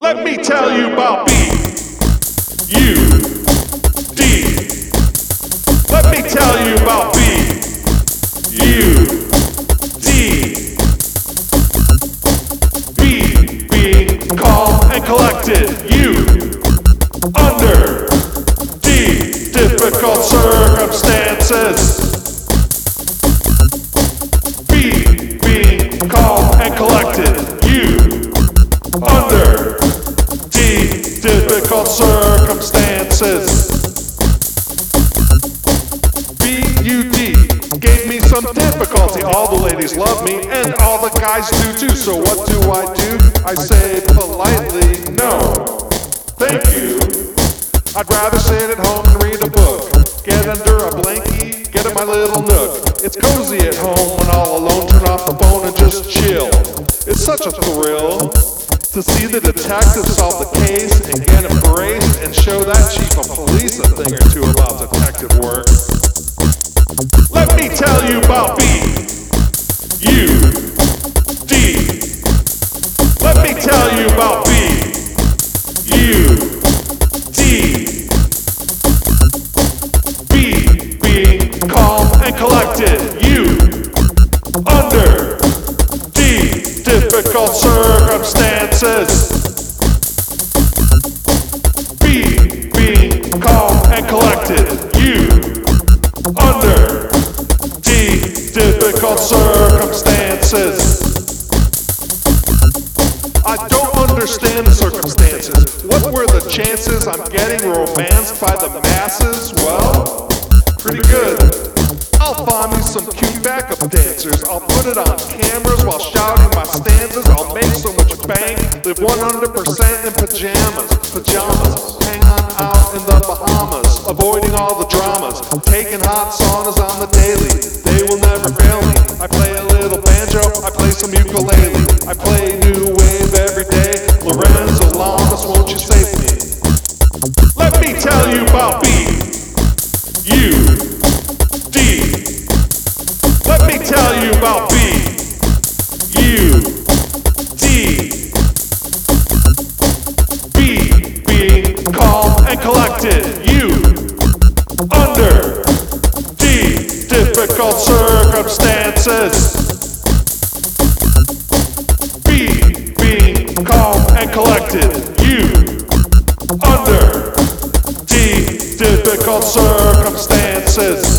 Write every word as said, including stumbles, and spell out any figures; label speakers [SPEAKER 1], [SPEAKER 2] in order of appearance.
[SPEAKER 1] Let me tell you about B U D. Let me tell you about B U D. B being calm and collected. U under D difficult circumstances. B being calm and collected. U under D difficult circumstances. B U D gave me some difficulty. All the ladies love me and all the guys do too. So what do I do? I say politely no. Thank you. I'd rather sit at home and read a book. Get under a blankie, get in my little nook. It's cozy at home when all alone. Turn off the phone and just chill. It's such a thrill to see the detective solve the case and get embraced and show that chief of police a thing or two about detective work. Let me tell you about B U D. Let me tell you about B U D. B being calm and collected. U under D difficult circumstances. B being calm and collected. U under D difficult circumstances. I don't understand the circumstances. What were the chances I'm getting romanced by the masses? Well, pretty good. I'll find me some cute backup dancers. I'll put it on cameras while shouting my stanzas. I'll make so much bank, live one hundred percent in pajamas. Pajamas, hang on out in the Bahamas, avoiding all the dramas. Taking hot saunas on the daily, they will never fail me. I play a little banjo, I play some ukulele. I play new wave every day. Lorenzo Lamas, won't you save me? Let me tell you about B U D. Let me tell you about B U D. B being calm and collected. U under D difficult circumstances. B being calm and collected. U under D difficult circumstances.